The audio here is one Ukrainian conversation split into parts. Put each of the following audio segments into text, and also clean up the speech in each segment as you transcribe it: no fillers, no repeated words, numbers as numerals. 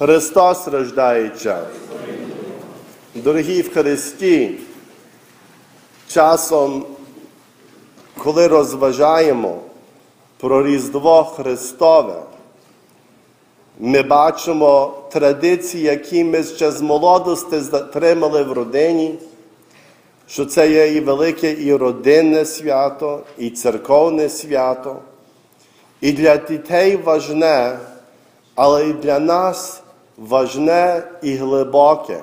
Христос рождається. Дорогі в Христі, часом, коли розважаємо про Різдво Христове, ми бачимо традиції, які ми ще з молодості затримали в родині, що це є і велике і родинне свято, і церковне свято. І для дітей важне, але і для нас важне і глибоке.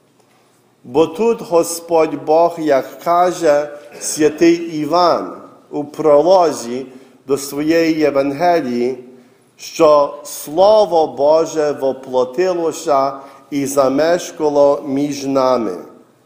Бо тут Господь Бог, як каже святий Іван у пролозі до своєї Євангелії, що Слово Боже воплотилося і замешкало між нами.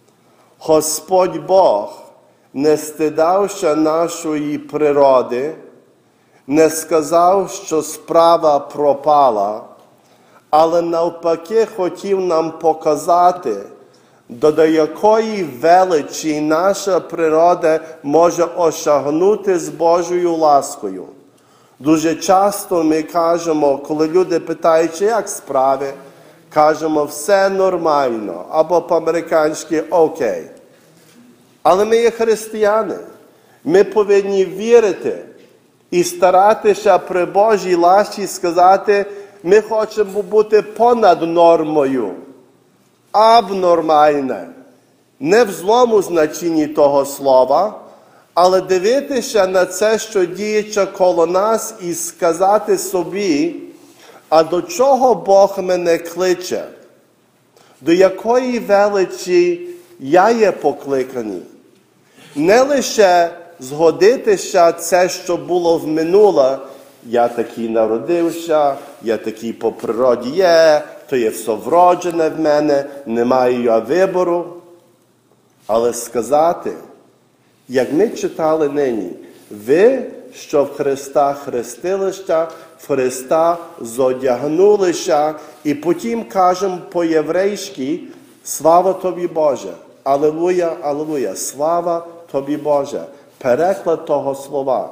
Господь Бог, не стидавши нашої природи, не сказав, що справа пропала, але навпаки хотів нам показати, до якої величі наша природа може осягнути з Божою ласкою. Дуже часто ми кажемо, коли люди питають, як справи, кажемо, все нормально, або по-американськи окей. Але ми є християни. Ми повинні вірити і старатися при Божій ласці сказати, ми хочемо бути понад нормою, абнормальне. Не в злому значенні того слова, але дивитися на це, що діється коло нас, і сказати собі, а до чого Бог мене кличе? До якої величі я є покликаний? Не лише згодитися це, що було в минуле, я такий народився, я такий по природі є, то є все вроджене в мене, не маю я вибору. Але сказати, як ми читали нині, ви, що в Христа хрестилися, в Христа зодягнулися, і потім кажемо по-єврейськи, слава тобі Боже, алілуя, алілуя, слава тобі Боже. Переклад того слова.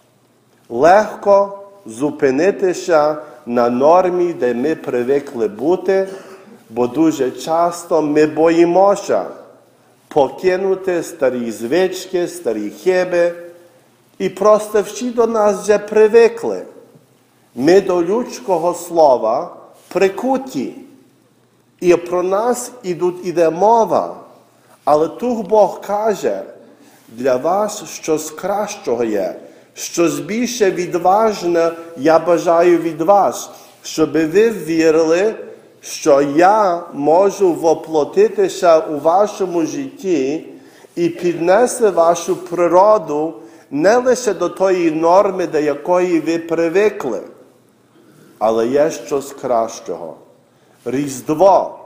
Легко зупинитися на нормі, де ми привикли бути, бо дуже часто ми боїмося покинути старі звички, старі хиби, і просто всі до нас вже привикли. Ми до людського слова прикуті. І про нас іде мова. Але тут Бог каже, для вас щось кращого є, щось більше відважне я бажаю від вас, щоб ви вірили, що я можу воплотитися у вашому житті і піднести вашу природу не лише до тої норми, до якої ви привикли, але є щось кращого. Різдво,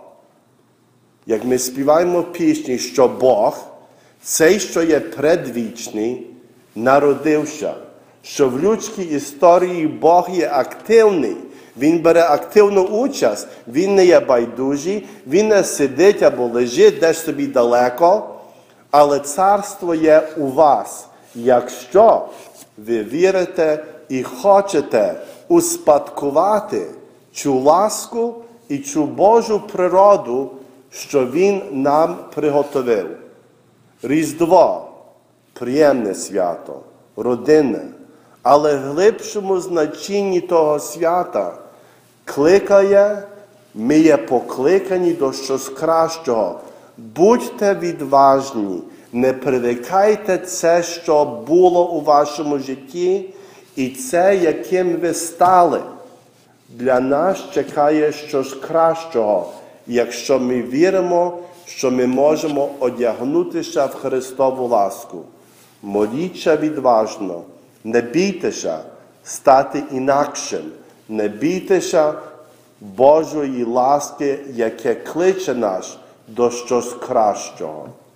як ми співаємо в пісні, що Бог, цей, що є предвічний, народився, що в людській історії Бог є активний, Він бере активну участь, Він не є байдужий, Він не сидить або лежить десь собі далеко, але царство є у вас, якщо ви вірите і хочете успадкувати цю ласку і цю Божу природу, що Він нам приготовив. Різдво – приємне свято, родинне, але в глибшому значенні того свята кликає, ми є покликані до щось кращого. Будьте відважні, не привикайте це, що було у вашому житті, і це, яким ви стали. Для нас чекає щось кращого, якщо ми віримо, що ми можемо одягнутися в Христову ласку. Моліться відважно, не бійтеся стати інакшим, не бійтеся Божої ласки, яке кличе нас до щось кращого.